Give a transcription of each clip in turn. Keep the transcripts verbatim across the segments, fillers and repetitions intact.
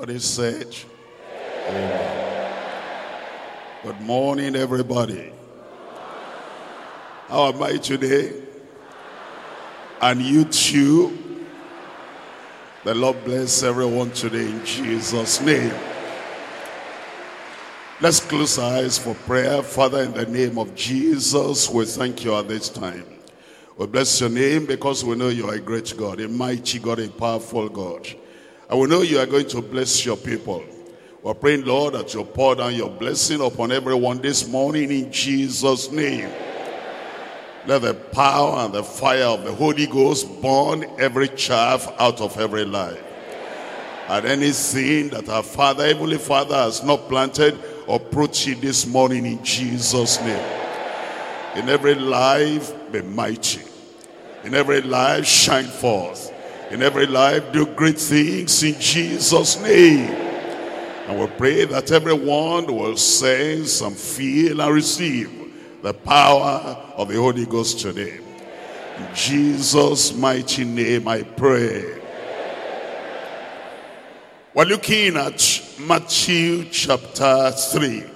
Everybody said, amen. Good morning, everybody. How am I today? And you too. The Lord bless everyone today in Jesus' name. Let's close our eyes for prayer. Father, in the name of Jesus, we thank you at this time. We bless your name because we know you are a great God, a mighty God, a powerful God. And we know you are going to bless your people. We're praying, Lord, that you pour down your blessing upon everyone this morning in Jesus' name. Let the power and the fire of the Holy Ghost burn every chaff out of every life. And anything that our Father, Heavenly Father, has not planted or uprooted this morning in Jesus' name. In every life, be mighty. In every life, shine forth. In every life, do great things in Jesus' name. And we pray that everyone will sense and feel and receive the power of the Holy Ghost today. In Jesus' mighty name I pray. We're looking at Matthew chapter three.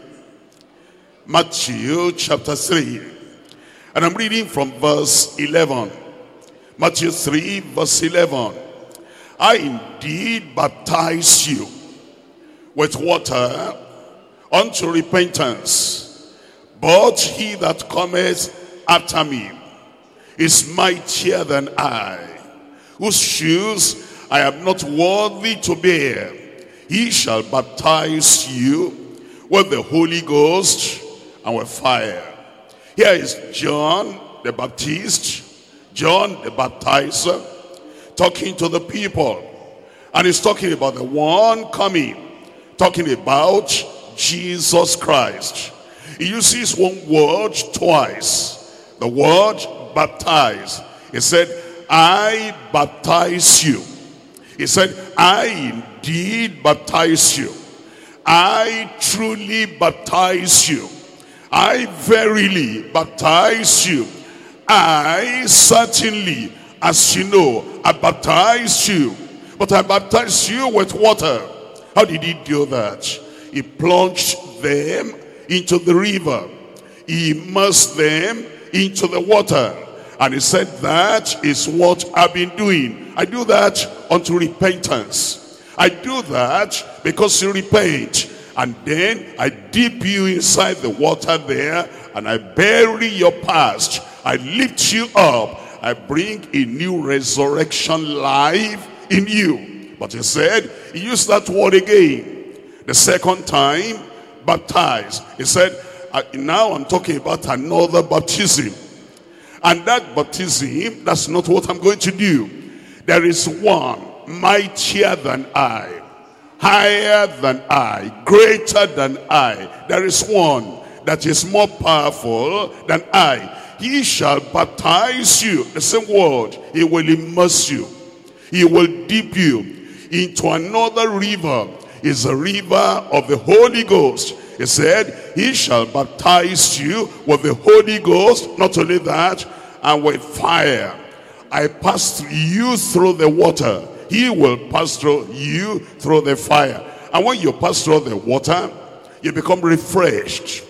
Matthew chapter three. And I'm reading from verse eleven. Matthew three, verse eleven. I indeed baptize you with water unto repentance, but he that cometh after me is mightier than I, whose shoes I am not worthy to bear. He shall baptize you with the Holy Ghost and with fire. Here is John the Baptist, John the Baptizer, talking to the people. And he's talking about the one coming, talking about Jesus Christ. He uses one word twice. The word baptize. He said, I baptize you. He said, I indeed baptize you. I truly baptize you. I verily baptize you. I certainly, as you know, I baptize you. But I baptize you with water. How did he do that? He plunged them into the river. He immersed them into the water. And he said, that is what I've been doing. I do that unto repentance. I do that because you repent. And then I dip you inside the water there, and I bury your past. I lift you up. I bring a new resurrection life in you. But he said, he used that word again. The second time, baptize. He said, now I'm talking about another baptism. And that baptism, that's not what I'm going to do. There is one mightier than I. Higher than I, greater than I. There is one that is more powerful than I. He shall baptize you. The same word. He will immerse you. He will dip you into another river. It's a river of the Holy Ghost. He said, he shall baptize you with the Holy Ghost. Not only that, and with fire. I passed you through the water. He will pass through you through the fire. And when you pass through the water, you become refreshed.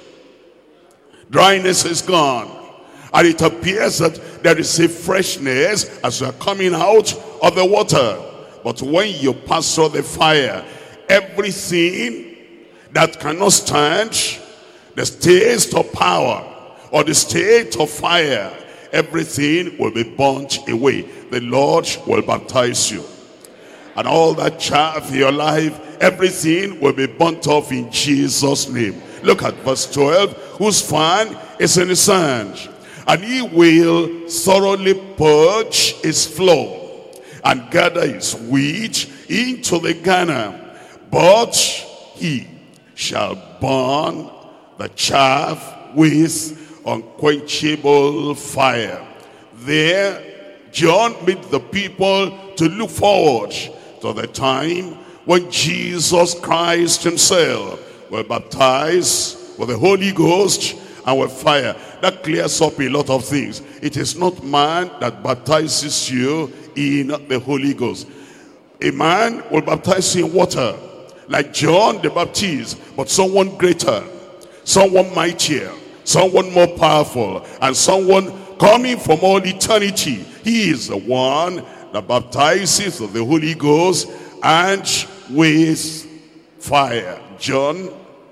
Dryness is gone. And it appears that there is a freshness as you are coming out of the water. But when you pass through the fire, everything that cannot stand the state of power or the state of fire, everything will be burnt away. The Lord will baptize you. And all that chaff in your life, everything will be burnt off in Jesus' name. Look at verse twelve. Whose fan is in the sand, and he will thoroughly purge his floor, and gather his wheat into the garner. But he shall burn the chaff with unquenchable fire. There, John made the people to look forward to the time when Jesus Christ himself will baptize with the Holy Ghost and with fire. That clears up a lot of things. It is not man that baptizes you in the Holy Ghost. A man will baptize you in water. like John the Baptist, but someone greater, someone mightier, someone more powerful, and someone coming from all eternity. He is the one that baptizes with the Holy Ghost and with fire. John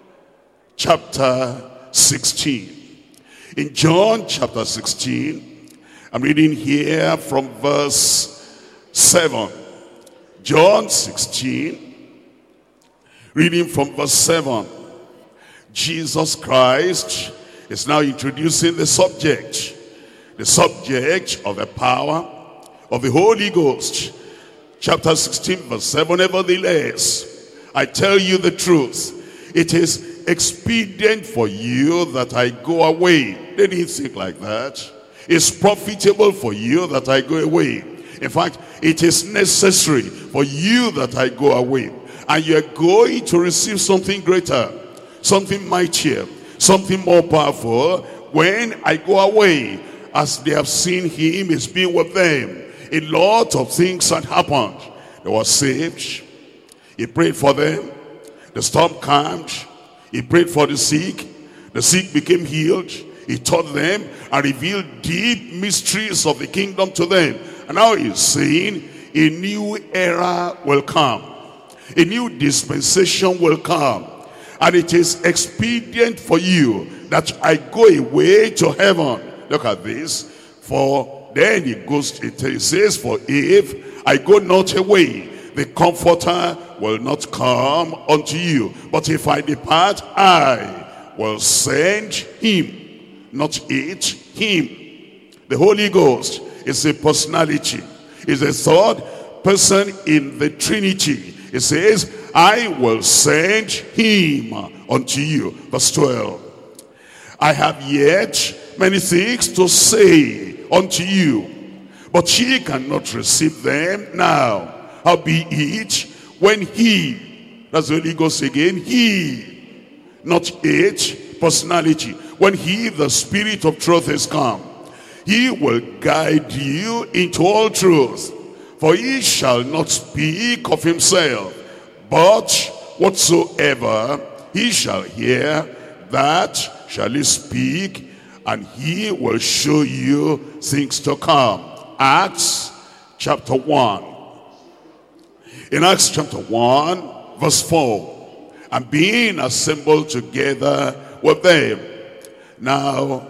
chapter sixteen. In John chapter sixteen, I'm reading here from verse seven. John sixteen, reading from verse seven. Jesus Christ is now introducing the subject. The subject of the power of the Holy Ghost. Chapter sixteen verse seven. Nevertheless, I tell you the truth. It is expedient for you that I go away. They didn't think like that. It's profitable for you that I go away. In fact, it is necessary for you that I go away. And you're going to receive something greater, something mightier, something more powerful when I go away. As they have seen him, he's been with them. A lot of things had happened. They were saved. He prayed for them. The storm calmed. He prayed for the sick. The sick became healed. He taught them and revealed deep mysteries of the kingdom to them. And now he's saying a new era will come. A new dispensation will come. And it is expedient for you that I go away to heaven. Look at this. For then he goes, it says, for if I go not away, the Comforter will not come unto you. But if I depart, I will send him, not it, him. The Holy Ghost is a personality. Is a third person in the Trinity. It says, I will send him unto you. Verse twelve. I have yet many things to say unto you, but ye cannot receive them now. Howbeit, when he, that's the Holy Ghost again, he, not it, personality, when he, the Spirit of truth, is come, he will guide you into all truth. For he shall not speak of himself, but whatsoever he shall hear, that shall he speak, and he will show you things to come. Acts chapter one. In Acts chapter one, verse four. And being assembled together with them. Now,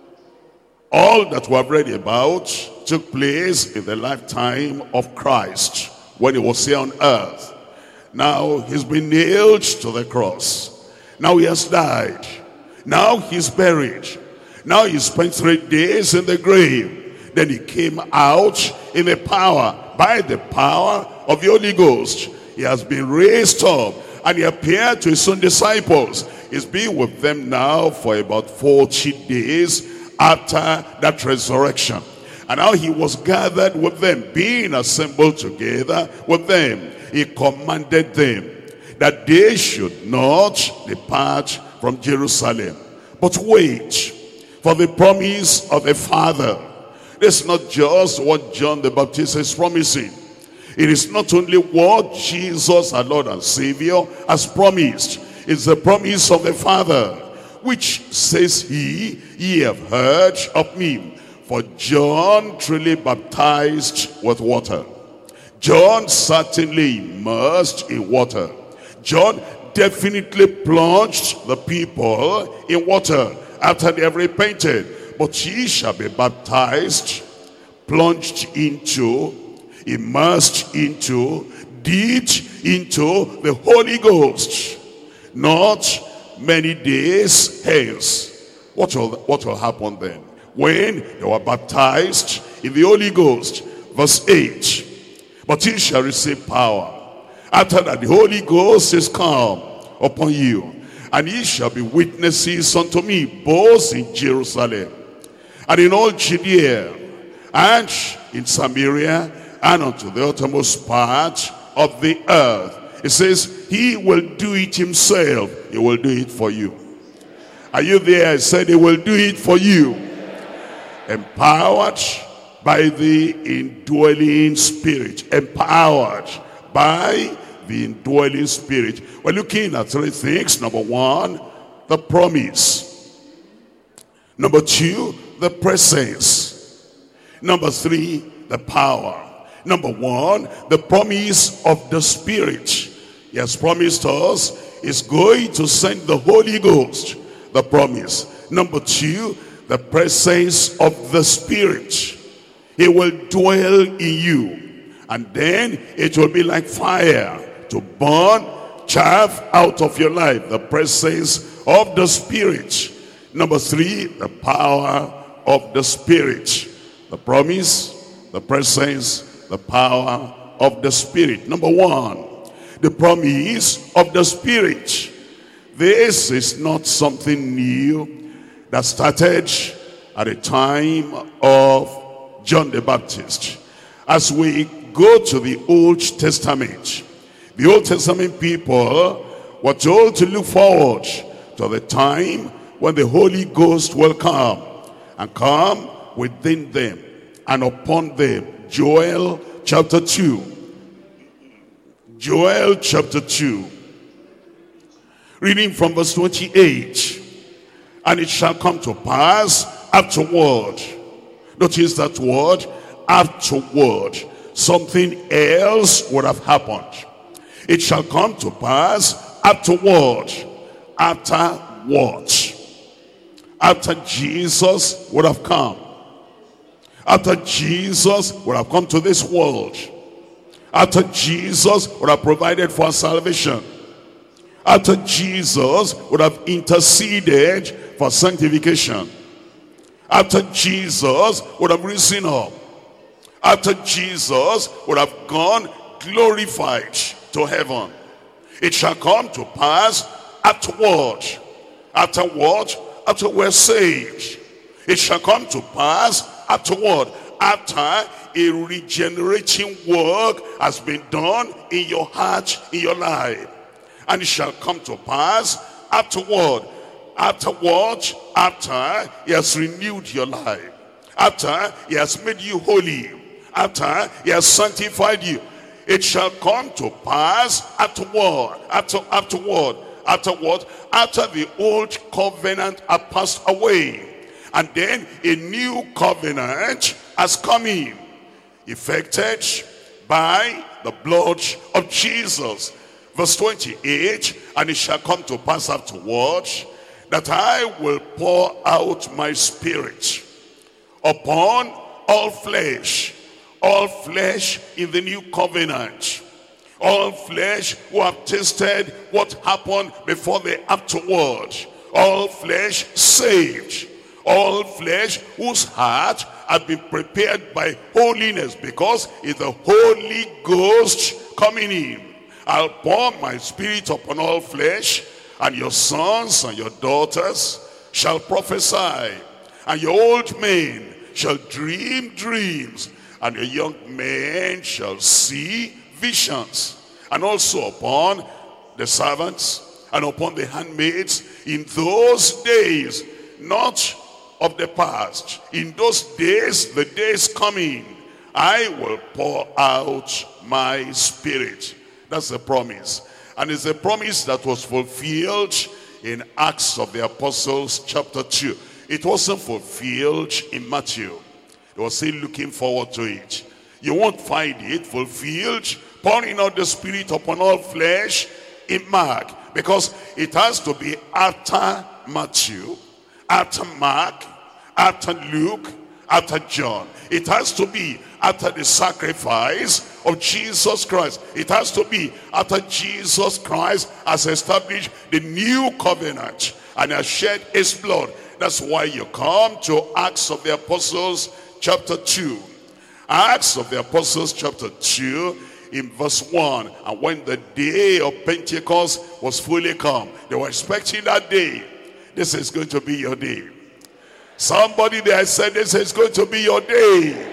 all that we have read about took place in the lifetime of Christ, when he was here on earth. Now, he's been nailed to the cross. Now he has died. Now he's buried. Now he spent three days in the grave. Then he came out in the power, by the power of the Holy Ghost. He has been raised up, and he appeared to his own disciples. He's been with them now for about forty days after that resurrection. And now he was gathered with them, being assembled together with them. He commanded them that they should not depart from Jerusalem, but wait for the promise of the Father. This is not just what John the Baptist is promising. It is not only what Jesus, our Lord and Savior, has promised. It's the promise of the Father, which says he, ye have heard of me. For John truly baptized with water. John certainly immersed in water. John definitely plunged the people in water after they have repented. But ye shall be baptized, plunged into, immersed into, dipped into the Holy Ghost. Not many days hence. What will, what will happen then? When they were baptized in the Holy Ghost. Verse eight. But ye shall receive power after that the Holy Ghost is come upon you. And ye shall be witnesses unto me, both in Jerusalem, and in all Judea, and in Samaria, and unto the uttermost part of the earth. It says, he will do it himself. He will do it for you. Are you there? I said, he will do it for you. Empowered by the indwelling Spirit. Empowered by the indwelling spirit. We're looking at three things. Number one, the promise. Number two, the presence. Number three, the power. Number one, the promise of the Spirit. He has promised us he's going to send the Holy Ghost. The promise. Number two, the presence of the Spirit. He will dwell in you. And then it will be like fire to burn chaff out of your life. The presence of the Spirit. Number three, the power of the Spirit. The promise, the presence, the power of the Spirit. Number one, the promise of the Spirit. This is not something new that started at the time of John the Baptist. As we go to the Old Testament, the Old Testament people were told to look forward to the time when the Holy Ghost will come and come within them and upon them. Joel chapter two. Joel chapter two. Reading from verse twenty-eight. And it shall come to pass afterward. Notice that word, afterward. Something else would have happened. It shall come to pass afterward. After what? After Jesus would have come. After Jesus would have come to this world. After Jesus would have provided for our salvation. After Jesus would have interceded for sanctification. After Jesus would have risen up. After Jesus would have gone glorified to heaven. It shall come to pass afterward. Afterward, after we're saved. It shall come to pass afterward. After a regenerating work has been done in your heart, in your life. And it shall come to pass afterward. Afterward, after he has renewed your life. After he has made you holy. After he has sanctified you. It shall come to pass afterward. After, afterward. Afterward. After the old covenant had passed away. And then a new covenant has come in. Effected by the blood of Jesus. Verse twenty-eight, and it shall come to pass afterward that I will pour out my spirit upon all flesh. All flesh in the new covenant. All flesh who have tasted what happened before the afterward. All flesh saved. All flesh whose heart had been prepared by holiness, because it's the Holy Ghost coming in. I'll pour my spirit upon all flesh, and your sons and your daughters shall prophesy, and your old men shall dream dreams, and your young men shall see visions. And also upon the servants and upon the handmaids in those days, not of the past, in those days, the days coming, I will pour out my spirit. That's the promise. And it's a promise that was fulfilled in Acts of the Apostles chapter two. It wasn't fulfilled in Matthew. They were still looking forward to it. You won't find it fulfilled, pouring out the Spirit upon all flesh, in Mark. Because it has to be after Matthew, after Mark, after Luke, after John. It has to be after the sacrifice of Jesus Christ. It has to be after Jesus Christ has established the new covenant and has shed his blood. That's why you come to Acts of the Apostles chapter two. Acts of the Apostles chapter two in verse one. And when the day of Pentecost was fully come, they were expecting that day. This is going to be your day. Somebody there said, this is going to be your day.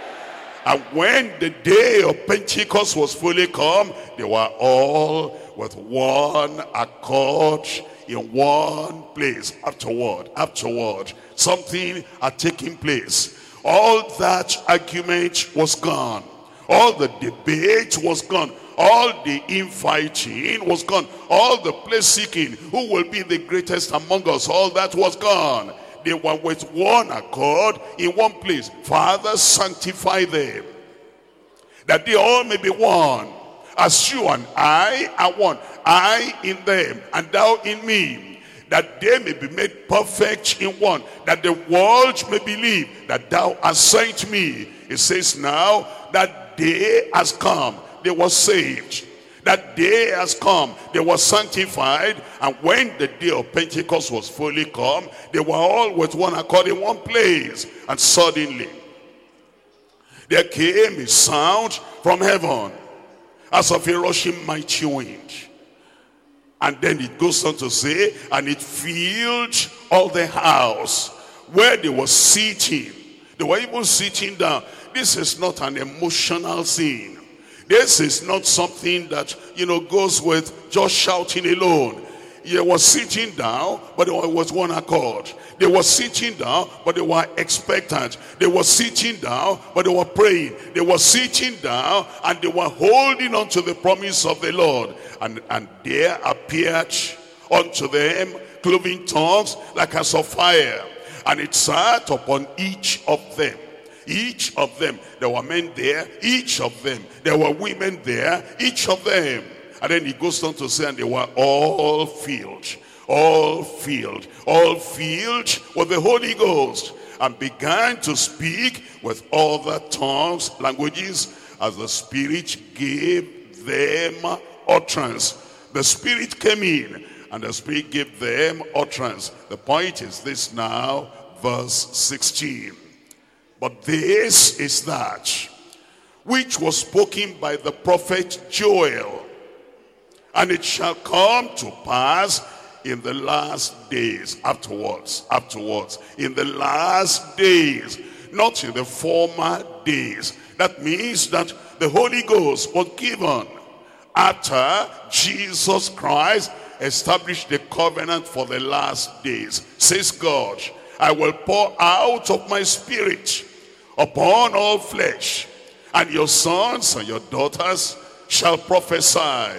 And when the day of Pentecost was fully come, they were all with one accord in one place. Afterward, afterward, something had taken place. All that argument was gone. All the debate was gone. All the infighting was gone. All the place seeking, who will be the greatest among us, all that was gone. They were with one accord in one place. Father, sanctify them, that they all may be one, as you and I are one. I in them, and thou in me, that they may be made perfect in one, that the world may believe that thou hast sent me. It says now that day has come, they were saved. That day has come, they were sanctified, and when the day of Pentecost was fully come, they were all with one accord in one place. And suddenly there came a sound from heaven, as of a rushing mighty wind. And then it goes on to say, and it filled all the house where they were sitting. They were even sitting down. This is not an emotional thing. This is not something that, you know, goes with just shouting alone. They were sitting down, but it was one accord. They were sitting down, but they were expectant. They were sitting down, but they were praying. They were sitting down, and they were holding on to the promise of the Lord. And, and there appeared unto them cloven tongues like as of fire. And it sat upon each of them. Each of them. There were men there, each of them. There were women there, each of them. And then he goes on to say, and they were all filled, all filled, all filled with the Holy Ghost, and began to speak with other tongues, languages, as the Spirit gave them utterance. The Spirit came in, and the Spirit gave them utterance. The point is this now, verse sixteen. But this is that which was spoken by the prophet Joel. And it shall come to pass in the last days, afterwards, afterwards, in the last days, not in the former days. That means that the Holy Ghost was given after Jesus Christ established the covenant for the last days. Says God, I will pour out of my Spirit upon all flesh, and your sons and your daughters shall prophesy,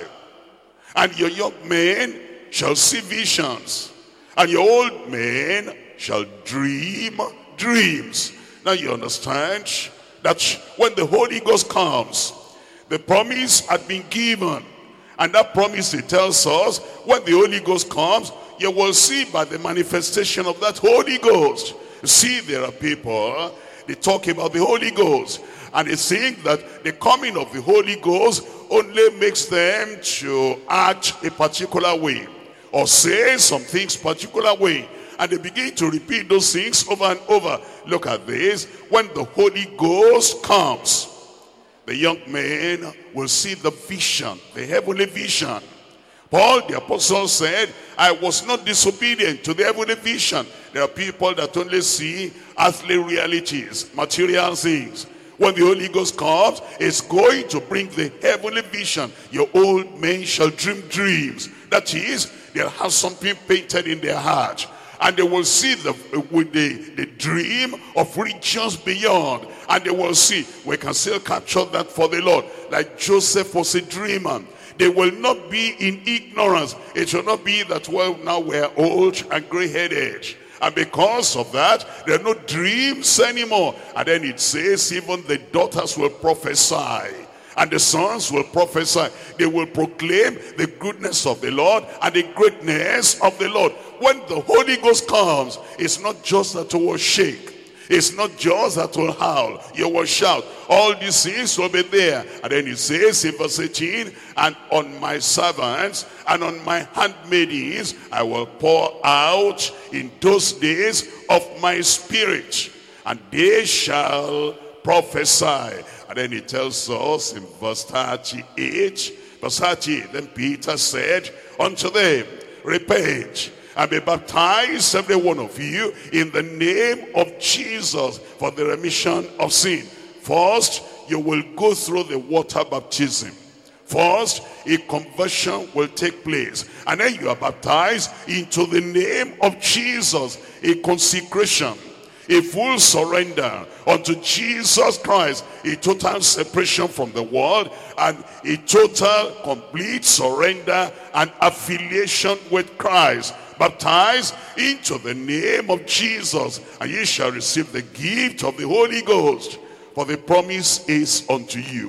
and your young men shall see visions, and your old men shall dream dreams. Now you understand that when the Holy Ghost comes, the promise had been given, and that promise, it tells us, when the Holy Ghost comes, you will see by the manifestation of that Holy Ghost. See, there are people, they talk about the Holy Ghost, and they think that the coming of the Holy Ghost only makes them to act a particular way, or say some things particular way, and they begin to repeat those things over and over. Look at this. When the Holy Ghost comes, the young men will see the vision, the heavenly vision. Paul the apostle said, I was not disobedient to the heavenly vision. There are people that only see earthly realities, material things. When the Holy Ghost comes, it's going to bring the heavenly vision. Your old men shall dream dreams. That is, they'll have something painted in their heart, and they will see the with the, the dream of regions beyond. And they will see, we can still capture that for the Lord. Like Joseph was a dreamer. They will not be in ignorance. It shall not be that, well, now we're old and gray-headed, and because of that, there are no dreams anymore. And then it says, even the daughters will prophesy, and the sons will prophesy. They will proclaim the goodness of the Lord and the greatness of the Lord. When the Holy Ghost comes, it's not just that you will shake. It's not just that will howl, you will shout. All these things will be there. And then it says in verse eighteen, and on my servants and on my handmaidens I will pour out in those days of my Spirit, and they shall prophesy. And then it tells us in verse thirty-eight, verse thirty-eight, then Peter said unto them, repent, and be baptized every one of you in the name of Jesus for the remission of sin. First, you will go through the water baptism. First, a conversion will take place, and then you are baptized into the name of Jesus, a consecration. A full surrender unto Jesus Christ, a total separation from the world, and a total complete surrender and affiliation with Christ. Baptized into the name of Jesus, and ye shall receive the gift of the Holy Ghost, for the promise is unto you.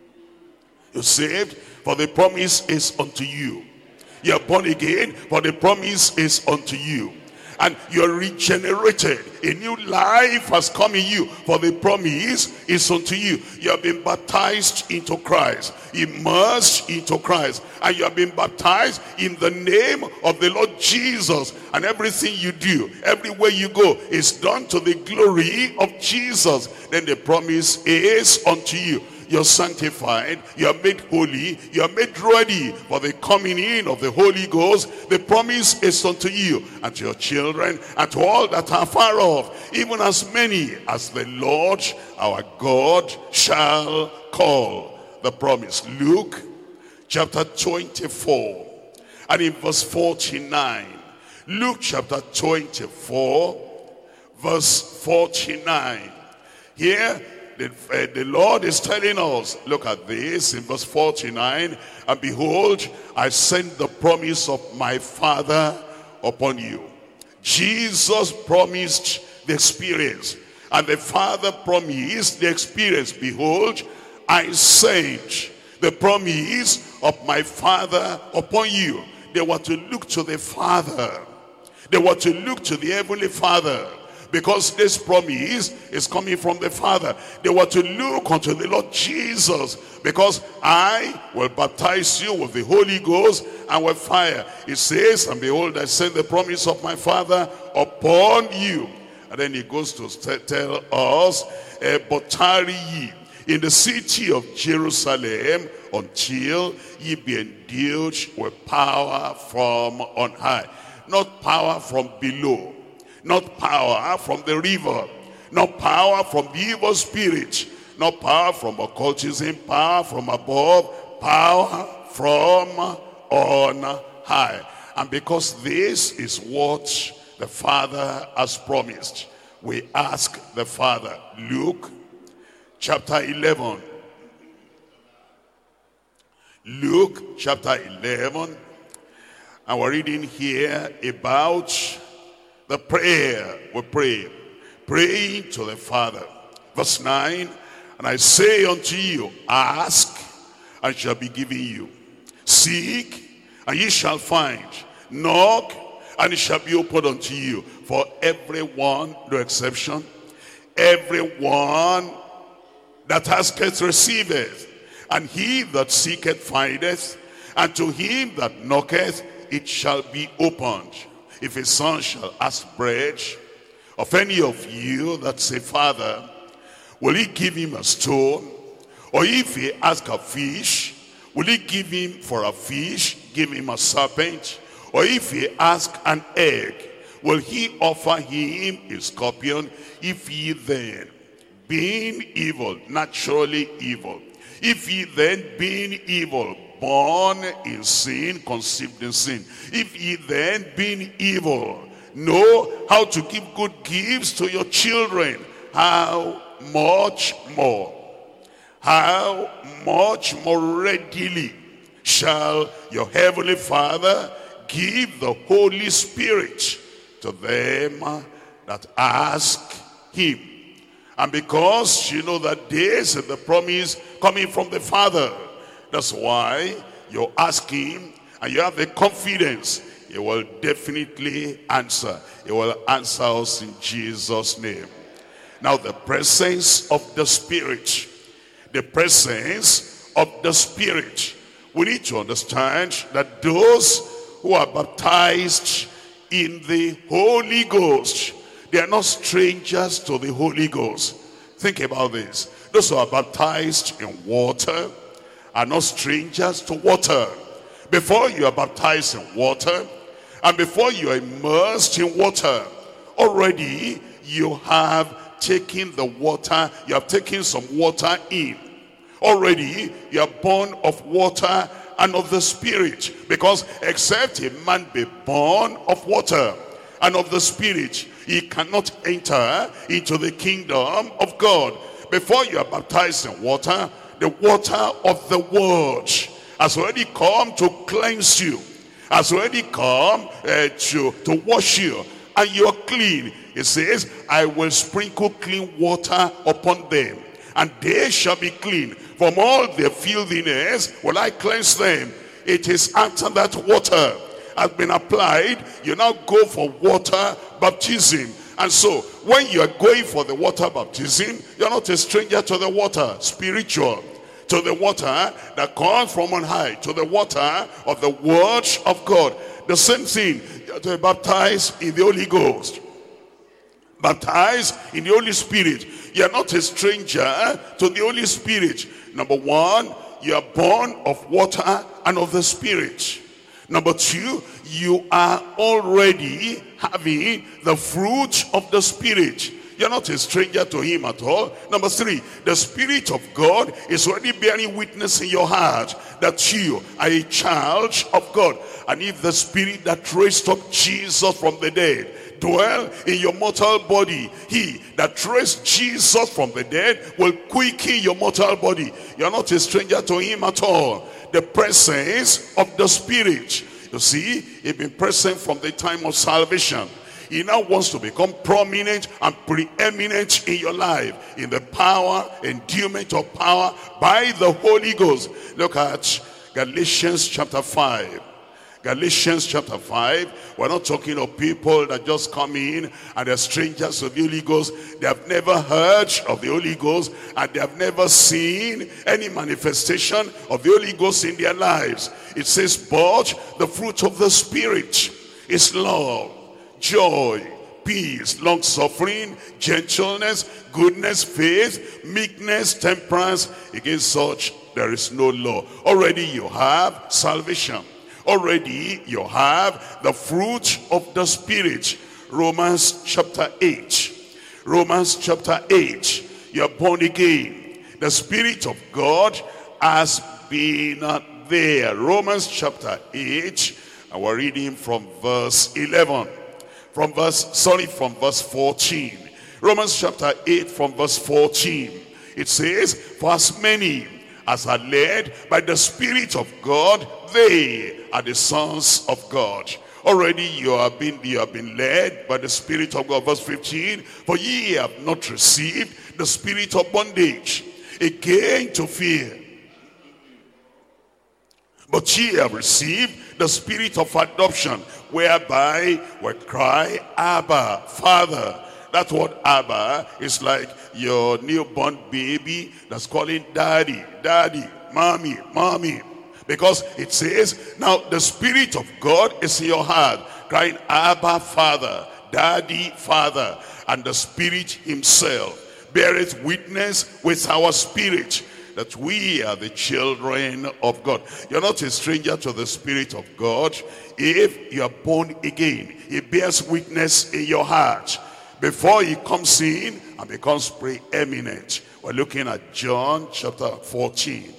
You're saved, for the promise is unto you. You're born again, for the promise is unto you. And you're regenerated. A new life has come in you, for the promise is unto you. You have been baptized into Christ, immersed into Christ, and you have been baptized in the name of the Lord Jesus. And everything you do, everywhere you go, is done to the glory of Jesus. Then the promise is unto you. You're sanctified, you are made holy, you are made ready for the coming in of the Holy Ghost. The promise is unto you and to your children and to all that are far off, even as many as the Lord our God shall call. The promise. Luke chapter twenty-four and in verse forty-nine. Luke chapter twenty-four verse forty-nine. Here The, uh, the Lord is telling us, look at this in verse forty-nine, and behold, I send the promise of my Father upon you. Jesus promised the experience, and the Father promised the experience. Behold, I send the promise of my Father upon you. They were to look to the Father. They were to look to the Heavenly Father, because this promise is coming from the Father. They were to look unto the Lord Jesus, because I will baptize you with the Holy Ghost and with fire. It says, and behold, I send the promise of my Father upon you. And then he goes to tell us, uh, but tarry ye in the city of Jerusalem until ye be endued with power from on high. Not power from below, not power from the river, not power from the evil spirit, not power from occultism, power from above, power from on high. And because this is what the Father has promised, we ask the Father. Luke chapter eleven. Luke chapter eleven. And we're reading here about the prayer we pray, praying to the Father. Verse nine, and I say unto you, ask, and shall be given you. Seek, and ye shall find. Knock, and it shall be opened unto you. For everyone, no exception, everyone that asketh receiveth, and he that seeketh findeth, and to him that knocketh it shall be opened. If a son shall ask bread of any of you that say, Father, will he give him a stone? Or if he ask a fish, will he give him for a fish, give him a serpent? Or if he ask an egg, will he offer him a scorpion? If ye then, being evil, naturally evil, if ye then, being evil, born in sin, conceived in sin, if ye then, being evil, know how to give good gifts to your children, how much more, how much more readily shall your heavenly Father give the Holy Spirit to them that ask him. And because you know that this is the promise coming from the Father, that's why you ask him and you have the confidence he will definitely answer. He will answer us in Jesus' name. Now the presence of the Spirit, the presence of the Spirit. We need to understand that those who are baptized in the Holy Ghost, they are not strangers to the Holy Ghost. Think about this. Those who are baptized in water are not strangers to water. Before you are baptized in water, and before you are immersed in water, already you have taken the water, you have taken some water in. Already you are born of water and of the Spirit. Because except a man be born of water and of the Spirit, ye cannot enter into the kingdom of God. Before you are baptized in water, the water of the word has already come to cleanse you, has already come uh, to, to wash you, and you are clean. It says, I will sprinkle clean water upon them, and they shall be clean. From all their filthiness will I cleanse them. It is after that water has been applied, you now go for water baptism. And so, when you are going for the water baptism, you're not a stranger to the water, spiritual, to the water that comes from on high, to the water of the word of God. The same thing, you are to be baptized in the Holy Ghost, baptized in the Holy Spirit. You are not a stranger to the Holy Spirit. Number one, you are born of water and of the Spirit. Number two, you are already having the fruit of the Spirit. You're not a stranger to him at all. Number three, the Spirit of God is already bearing witness in your heart that you are a child of God. And if the Spirit that raised up Jesus from the dead dwell in your mortal body, he that raised Jesus from the dead will quicken your mortal body. You're not a stranger to him at all. The presence of the Spirit, you see, it's been present from the time of salvation. He now wants to become prominent and preeminent in your life, in the power, endowment of power by the Holy Ghost. Look at Galatians chapter five. Galatians chapter five. We're not talking of people that just come in and they're strangers of the Holy Ghost. They have never heard of the Holy Ghost, and they have never seen any manifestation of the Holy Ghost in their lives. It says, but the fruit of the Spirit is love, joy, peace, long-suffering, gentleness, goodness, faith, meekness, temperance. Against such there is no law. Already you have salvation. Already you have the fruit of the Spirit. Romans chapter eight. Romans chapter eight. You are born again. The Spirit of God has been there. Romans chapter eight. And we're reading from verse eleven. From verse, sorry, from verse fourteen. Romans chapter eight from verse fourteen. It says, for as many as are led by the Spirit of God, they are the sons of God. Already you have been, you have been led by the Spirit of God. Verse fifteen, for ye have not received the spirit of bondage again to fear, but ye have received the Spirit of adoption, whereby we cry, Abba, Father. That word Abba is like your newborn baby that's calling daddy, daddy, mommy, mommy. Because it says, now the Spirit of God is in your heart, crying, Abba, Father, daddy, Father. And the Spirit himself beareth witness with our spirit that we are the children of God. You're not a stranger to the Spirit of God. If you are born again, he bears witness in your heart before he comes in and becomes preeminent. We're looking at John chapter fourteen.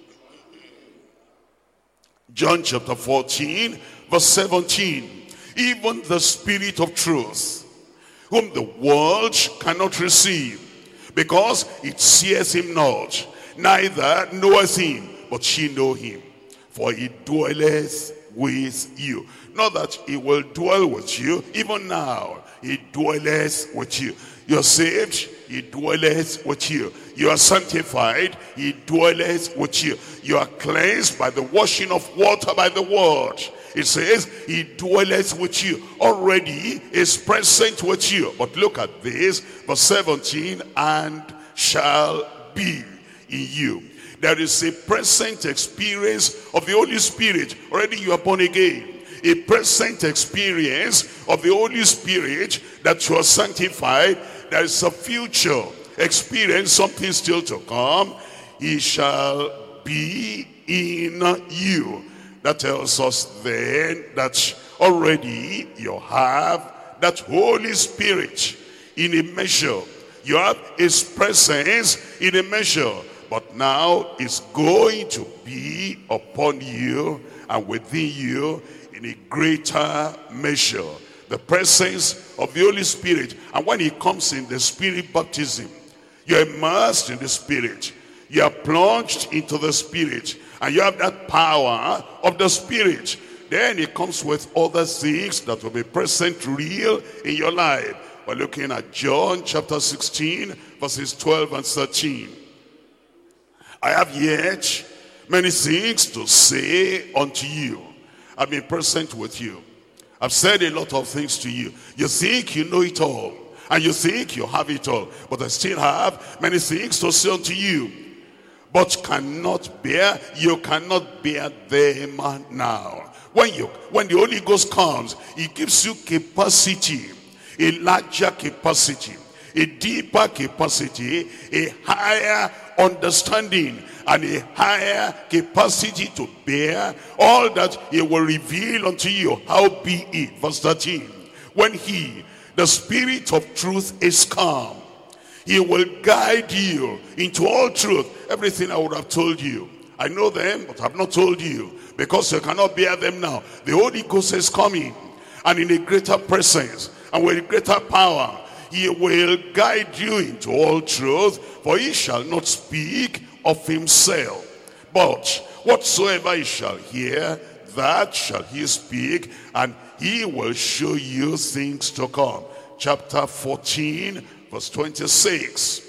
John chapter fourteen, verse seventeen. Even the Spirit of truth, whom the world cannot receive, because it seeth him not, neither knoweth him, but ye know him, for he dwelleth with you. Not that he will dwell with you, even now, he dwelleth with you. You are saved, he dwelleth with you. You are sanctified, he dwelleth with you. You are cleansed by the washing of water by the word. It says, he dwelleth with you. Already is present with you. But look at this, verse seventeen, and shall be in you. There is a present experience of the Holy Spirit. Already you are born again. A present experience of the Holy Spirit that you are sanctified. There is a future experience, something still to come. He shall be in you. That tells us then that already you have that Holy Spirit in a measure. You have his presence in a measure. But now it's going to be upon you and within you in a greater measure. the presence of the Holy Spirit. And when he comes in the Spirit baptism, you're immersed in the Spirit. You are plunged into the Spirit. And you have that power of the Spirit. Then it comes with other things that will be present real in your life. We're looking at John chapter sixteen, verses twelve and thirteen. I have yet many things to say unto you. I've been present with you. I've said a lot of things to you. You think you know it all. And you think you have it all. But I still have many things to say unto you. But cannot bear, you cannot bear them now. When you, when the Holy Ghost comes, he gives you capacity, a larger capacity, a deeper capacity, a higher understanding, and a higher capacity to bear all that he will reveal unto you. How be it? Verse thirteen. When he, the Spirit of truth, is come, he will guide you into all truth. Everything I would have told you, I know them, but I've not told you, because you cannot bear them now. The Holy Ghost is coming, and in a greater presence, and with greater power, he will guide you into all truth, for he shall not speak of himself, but whatsoever he shall hear, that shall he speak, and he will show you things to come. Chapter fourteen, verse twenty-six.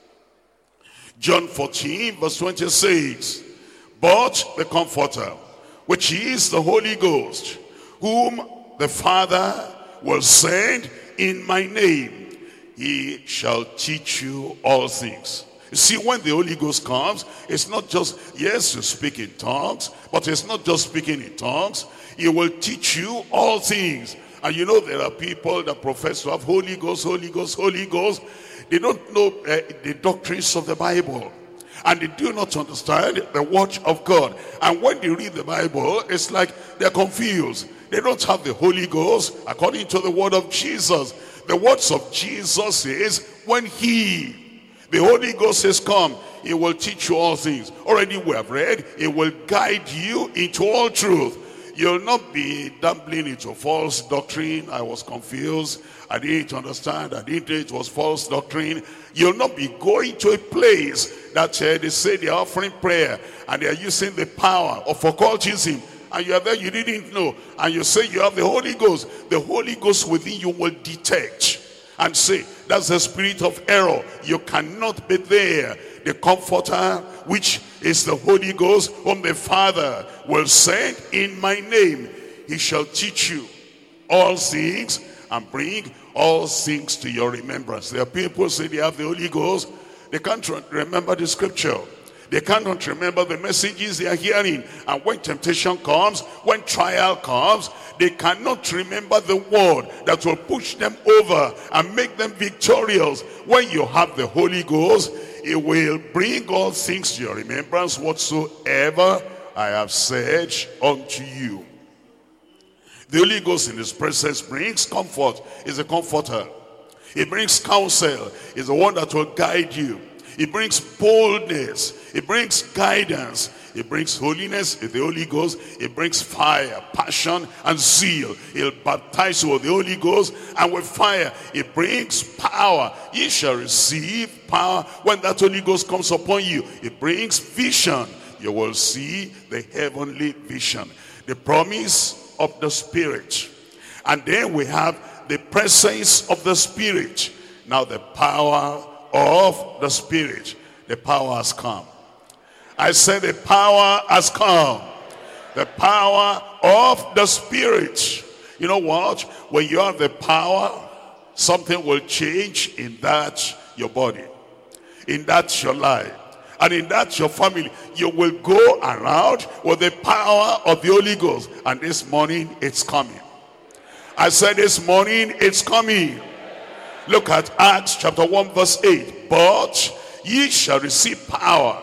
John fourteen, verse twenty-six. But the Comforter, which is the Holy Ghost, whom the Father will send in my name, he shall teach you all things. You see, when the Holy Ghost comes, it's not just, yes, you speak in tongues, but it's not just speaking in tongues. He will teach you all things. And you know, there are people that profess to have Holy Ghost, Holy Ghost, Holy Ghost. They don't know uh, the doctrines of the Bible. And they do not understand the word of God. And when they read the Bible, it's like they're confused. They don't have the Holy Ghost according to the word of Jesus. The words of Jesus is, when he, the Holy Ghost, is come, he will teach you all things. Already we have read, he will guide you into all truth. You'll not be dabbling into false doctrine. I was confused. I didn't understand. I didn't know it was false doctrine. You'll not be going to a place that uh, they say they're offering prayer and they're using the power of occultism. And you are there, you didn't know. And you say you have the Holy Ghost. The Holy Ghost within you will detect and say, that's the spirit of error. You cannot be there. The Comforter, which is the Holy Ghost, whom the Father will send in my name, he shall teach you all things and bring all things to your remembrance. There are people who say they have the Holy Ghost. They can't remember the scripture. They cannot remember the messages they are hearing. And when temptation comes, when trial comes, they cannot remember the word that will push them over and make them victorious. When you have the Holy Ghost, it will bring all things to your remembrance, whatsoever I have said unto you. The Holy Ghost in his presence brings comfort. He's a comforter. He brings counsel. He's the one that will guide you. He brings boldness. He brings guidance. He brings holiness, the Holy Ghost. He brings fire, passion, and zeal. He'll baptize you with the Holy Ghost and with fire. He brings power. You shall receive power when that Holy Ghost comes upon you. It brings vision. You will see the heavenly vision. The promise of the Spirit. And then we have the presence of the Spirit. Now the power of the Spirit. The power has come. I said the power has come. The power of the Spirit. You know what? When you have the power, something will change in that your body, in that your life, and in that your family. You will go around with the power of the Holy Ghost. And this morning it's coming. I said this morning it's coming. Look at Acts chapter one verse eight. But ye shall receive power.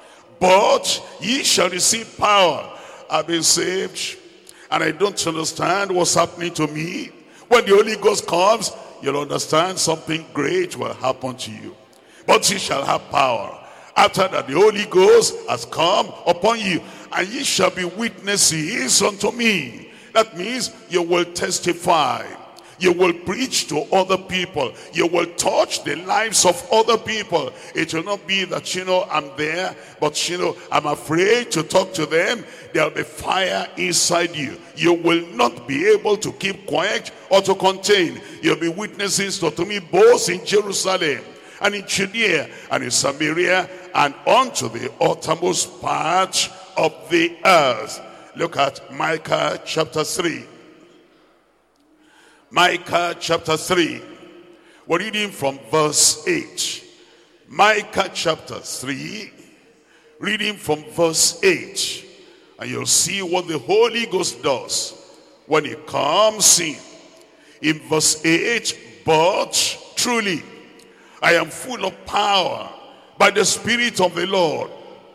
But ye shall receive power. I've been saved and I don't understand what's happening to me. When the Holy Ghost comes, you'll understand something great will happen to you. But ye shall have power. After that, the Holy Ghost has come upon you, and ye shall be witnesses unto me. That means you will testify. You will preach to other people. You will touch the lives of other people. It will not be that, you know, I'm there, but, you know, I'm afraid to talk to them. There'll be fire inside you. You will not be able to keep quiet or to contain. You'll be witnesses to me both in Jerusalem and in Judea and in Samaria and unto the uttermost part of the earth. Look at Micah chapter three. Micah chapter three. We're reading from verse eight. Micah chapter three, reading from verse eight. And you'll see what the Holy Ghost does when he comes in. In verse eight, but truly I am full of power by the Spirit of the Lord,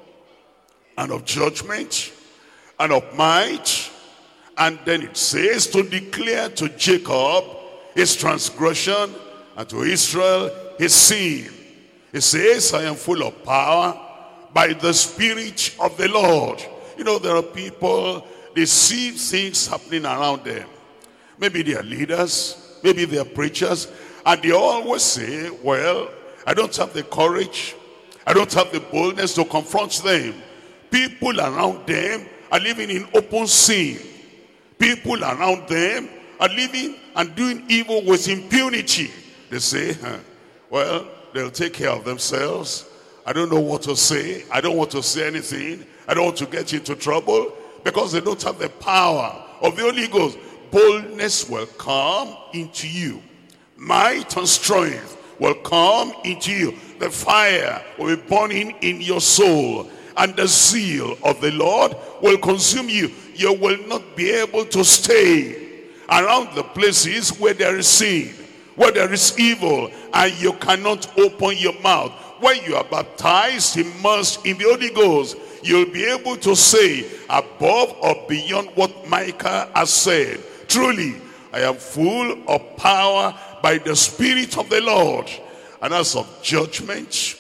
and of judgment, and of might. And then it says, to declare to Jacob his transgression, and to Israel his sin. It says, I am full of power by the Spirit of the Lord. You know, there are people, they see things happening around them. Maybe they are leaders, maybe they are preachers, and they always say, well, I don't have the courage, I don't have the boldness to confront them. People around them are living in open sin. People around them are living and doing evil with impunity. They say, huh, well, they'll take care of themselves. I don't know what to say. I don't want to say anything. I don't want to get into trouble, because they don't have the power of the Holy Ghost. Boldness will come into you. Might and strength will come into you. The fire will be burning in your soul, and the zeal of the Lord will consume you. You will not be able to stay around the places where there is sin, where there is evil, and you cannot open your mouth. When you are baptized, immersed in the Holy Ghost, you'll be able to say above or beyond what Micah has said. Truly, I am full of power by the Spirit of the Lord, and as of judgment,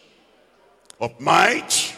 of might,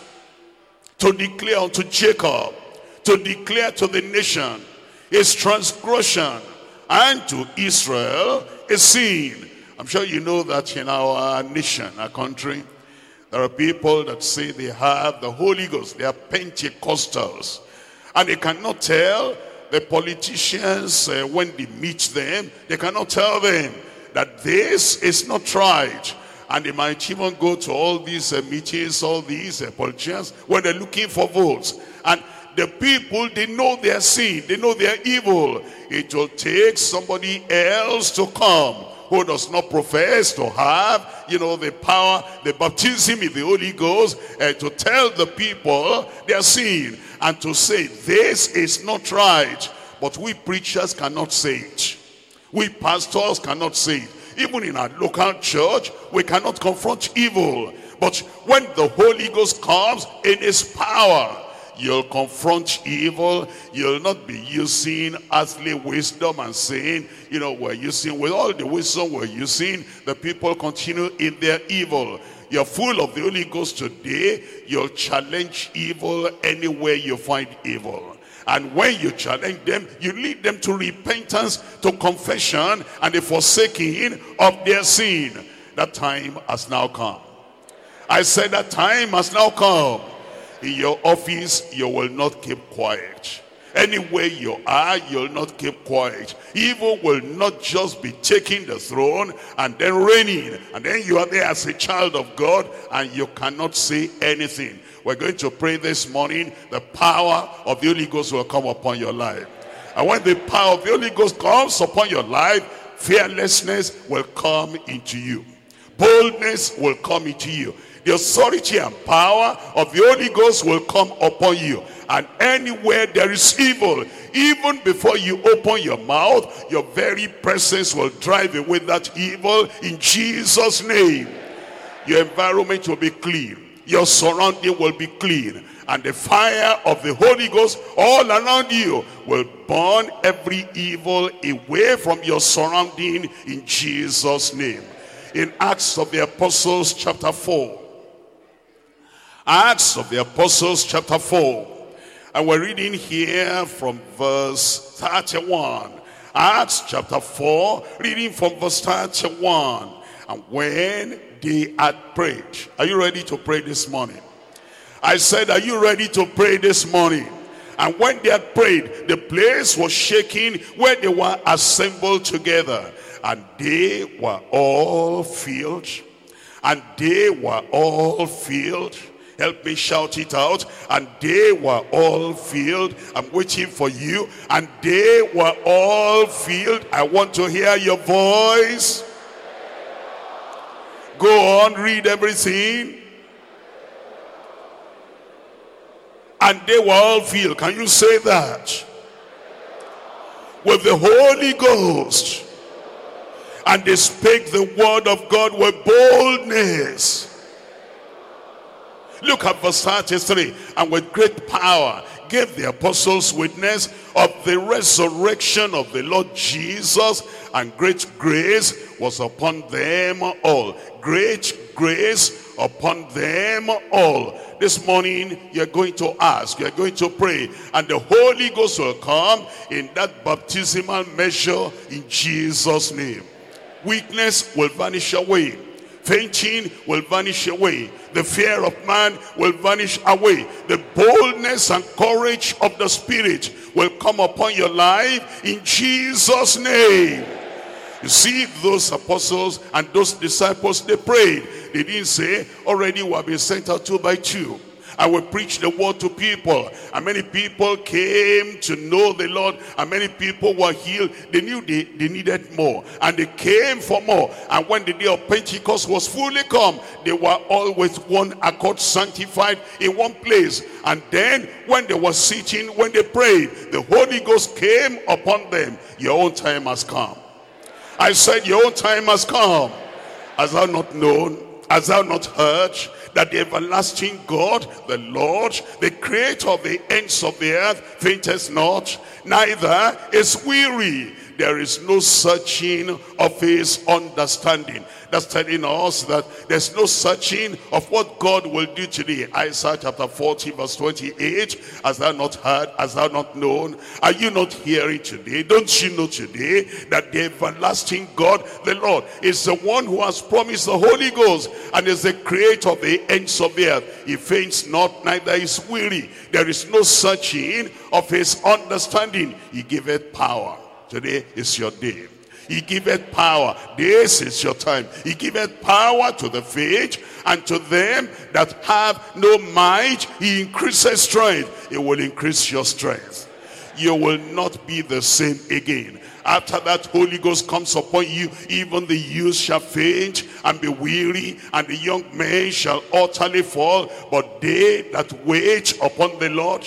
to declare unto Jacob, to declare to the nation his transgression, and to Israel his sin. I'm sure you know that in our nation, our country, there are people that say they have the Holy Ghost. They are Pentecostals, and they cannot tell the politicians uh, when they meet them, they cannot tell them that this is not right. And they might even go to all these uh, meetings, all these uh, politicians, when they're looking for votes. And the people, they know their sin, they know their evil. It will take somebody else to come who does not profess to have, you know, the power, the baptism in the Holy Ghost, uh, to tell the people their sin, and to say, this is not right. But we preachers cannot say it. We pastors cannot say it. Even in our local church, we cannot confront evil. But when the Holy Ghost comes in his power, you'll confront evil. You'll not be using earthly wisdom and saying, you know, we're using, with all the wisdom we're using, the people continue in their evil. You're full of the Holy Ghost today. You'll challenge evil anywhere you find evil. And when you challenge them, you lead them to repentance, to confession, and the forsaking of their sin. That time has now come. I said that time has now come. In your office, you will not keep quiet. Anywhere you are, you'll not keep quiet. Evil will not just be taking the throne and then reigning. And then you are there as a child of God and you cannot say anything. We're going to pray this morning. The power of the Holy Ghost will come upon your life. And when the power of the Holy Ghost comes upon your life, fearlessness will come into you. Boldness will come into you. The authority and power of the Holy Ghost will come upon you. And anywhere there is evil, even before you open your mouth, your very presence will drive away that evil in Jesus' name. Your environment will be clean. Your surrounding will be clean. And the fire of the Holy Ghost all around you will burn every evil away from your surrounding in Jesus' name. In Acts of the Apostles chapter four. Acts of the Apostles chapter four. And we're reading here from verse thirty-one. Acts chapter four, reading from verse thirty-one. And when they had prayed. Are you ready to pray this morning? I said, are you ready to pray this morning? And when they had prayed, the place was shaking where they were assembled together. And they were all filled. And they were all filled. Help me shout it out. And they were all filled. I'm waiting for you. And they were all filled. I want to hear your voice. Go on, read everything. And they were all filled. Can you say that? With the Holy Ghost. And they spake the word of God with boldness. Look at verse thirty-three. And with great power gave the apostles witness of the resurrection of the Lord Jesus, and great grace was upon them all. Great grace upon them all. This morning you're going to ask, you're going to pray, and the Holy Ghost will come in that baptismal measure in Jesus' name. Weakness will vanish away. Fainting will vanish away. The fear of man will vanish away. The boldness and courage of the Spirit will come upon your life in Jesus' name. You see, those apostles and those disciples, they prayed. They didn't say, already we have been sent out two by two. I will preach the word to people. And many people came to know the Lord. And many people were healed. They knew they, they needed more. And they came for more. And when the day of Pentecost was fully come, they were all with one accord sanctified in one place. And then when they were sitting, when they prayed, the Holy Ghost came upon them. Your own time has come. I said, your own time has come. Hast thou not known? Hast thou not heard that the everlasting God, the Lord, the creator of the ends of the earth, fainteth not, neither is weary. There is no searching of his understanding. That's telling us that there's no searching of what God will do today. Isaiah chapter forty verse twenty-eight. Has thou not heard? Has thou not known? Are you not hearing today? Don't you know today that the everlasting God, the Lord, is the one who has promised the Holy Ghost and is the creator of the ends of the earth. He faints not, neither is weary. There is no searching of his understanding. He giveth power. Today is your day. He giveth power. This is your time. He giveth power to the faint, and to them that have no might, he increases strength. He will increase your strength. You will not be the same again. After that Holy Ghost comes upon you, even the youth shall faint and be weary, and the young men shall utterly fall. But they that wait upon the Lord,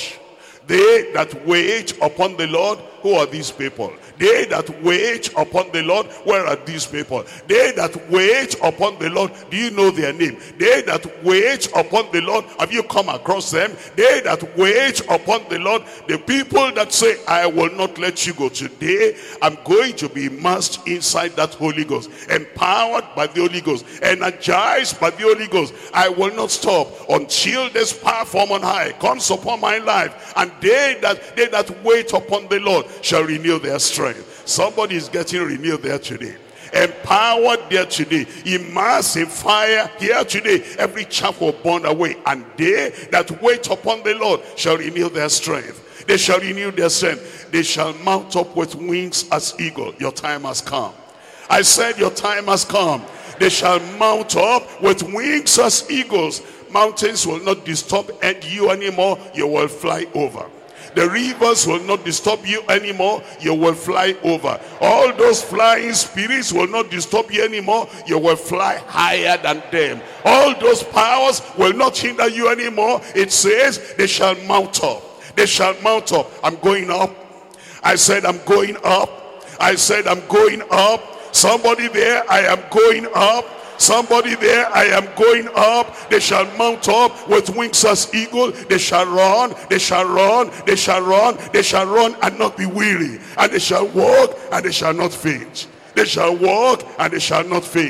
they that wait upon the Lord, who are these people? They that wait upon the Lord, where are these people? They that wait upon the Lord, do you know their name? They that wait upon the Lord, have you come across them? They that wait upon the Lord, the people that say, I will not let you go. Today, I'm going to be immersed inside that Holy Ghost, empowered by the Holy Ghost, energized by the Holy Ghost. I will not stop until this power from on high comes upon my life. And they that, they that wait upon the Lord shall renew their strength. Somebody is getting renewed there today, empowered there today, immersed in fire here today. Every chaff will burn away, and they that wait upon the Lord shall renew their strength. They shall renew their strength. They shall mount up with wings as eagle. Your time has come. I said your time has come. They shall mount up with wings as eagles. Mountains will not disturb you anymore. You will fly over. The rivers will not disturb you anymore. You will fly over. All those flying spirits will not disturb you anymore. You will fly higher than them. All those powers will not hinder you anymore. It says they shall mount up. They shall mount up. I'm going up. I said I'm going up. I said I'm going up. Somebody there, I am going up. Somebody there, I am going up. They shall mount up with wings as eagle. They shall run, they shall run, they shall run, they shall run and not be weary. And they shall walk and they shall not faint. They shall walk and they shall not faint.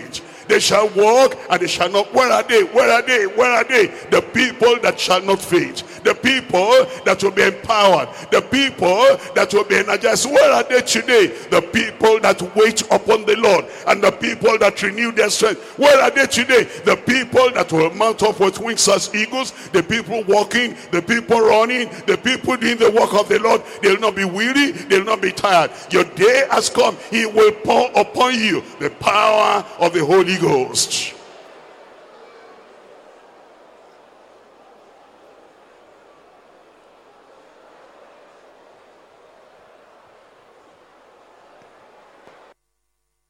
They shall walk and they shall not. Where are they? Where are they? Where are they? The people that shall not faint. The people that will be empowered. The people that will be energized. Where are they today? The people that wait upon the Lord. And the people that renew their strength. Where are they today? The people that will mount up with wings as eagles. The people walking. The people running. The people doing the work of the Lord. They will not be weary. They will not be tired. Your day has come. He will pour upon you the power of the Holy Ghost.